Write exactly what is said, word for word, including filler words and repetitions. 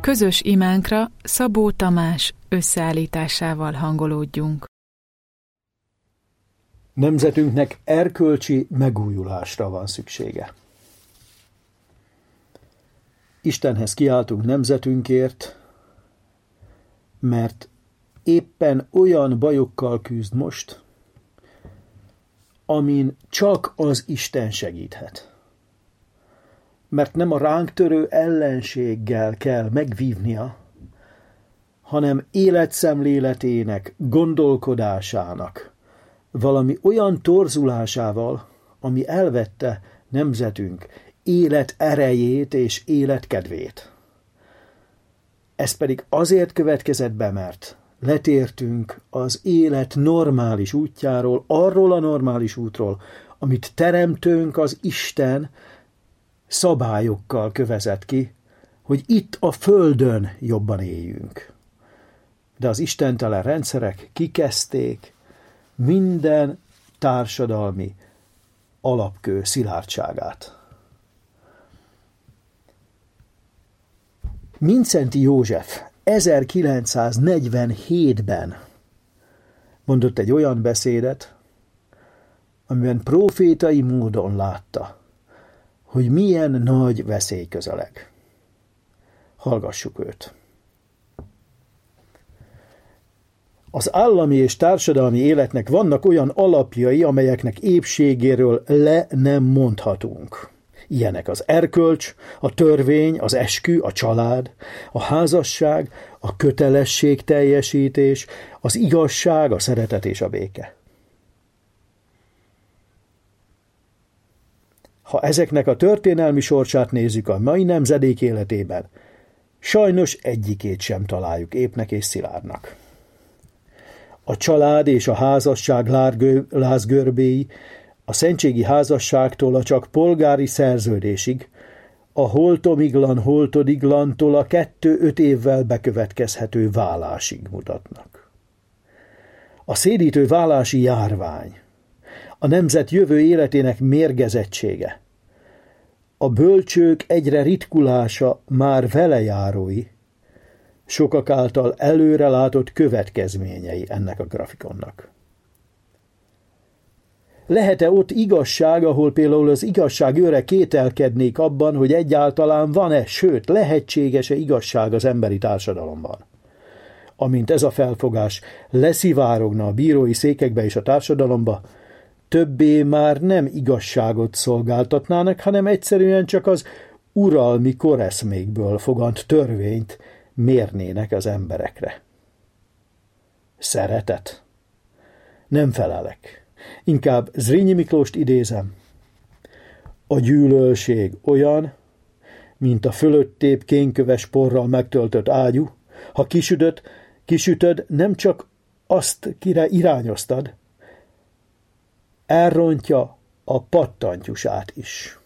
Közös imánkra Szabó Tamás összeállításával hangolódjunk. Nemzetünknek erkölcsi megújulásra van szüksége. Istenhez kiáltunk nemzetünkért, mert éppen olyan bajokkal küzd most, amin csak az Isten segíthet. Mert nem a ránk törő ellenséggel kell megvívnia, hanem életszemléletének, gondolkodásának, valami olyan torzulásával, ami elvette nemzetünk élet erejét és életkedvét. Ez pedig azért következett be, mert letértünk az élet normális útjáról, arról a normális útról, amit teremtőnk az Isten szabályokkal kövezett ki, hogy itt a földön jobban éljünk. De az istentelen rendszerek kikezdték minden társadalmi alapkő szilárdságát. Mindszenty József ezerkilencszáznegyvenhétben mondott egy olyan beszédet, amiben prófétai módon látta, hogy milyen nagy veszély közeleg. Hallgassuk őt. Az állami és társadalmi életnek vannak olyan alapjai, amelyeknek épségéről le nem mondhatunk. Ilyenek az erkölcs, a törvény, az eskü, a család, a házasság, a kötelességteljesítés, az igazság, a szeretet és a béke. Ha ezeknek a történelmi sorsát nézzük a mai nemzedék életében, sajnos egyikét sem találjuk épnek és szilárdnak. A család és a házasság lázgörbéi, a szentségi házasságtól a csak polgári szerződésig, a holtomiglan holtodiglantól a kettő-öt évvel bekövetkezhető válásig mutatnak. A szédítő válási járvány, a nemzet jövő életének mérgezettsége, a bölcsők egyre ritkulása már velejárói, sokak által előrelátott következményei ennek a grafikonnak. Lehet-e ott igazság, ahol például az igazság őre kételkednék abban, hogy egyáltalán van-e, sőt, lehetséges-e igazság az emberi társadalomban? Amint ez a felfogás leszivárogna a bírói székekbe és a társadalomba, többé már nem igazságot szolgáltatnának, hanem egyszerűen csak az uralmi koreszmékből fogant törvényt mérnének az emberekre. Szeretet? Nem felelek. Inkább Zrínyi Miklóst idézem. A gyűlölség olyan, mint a fölöttébb kénköves porral megtöltött ágyú, ha kisütöd, kisütöd, nem csak azt, kire irányoztad, elrontja a pattantyusát is.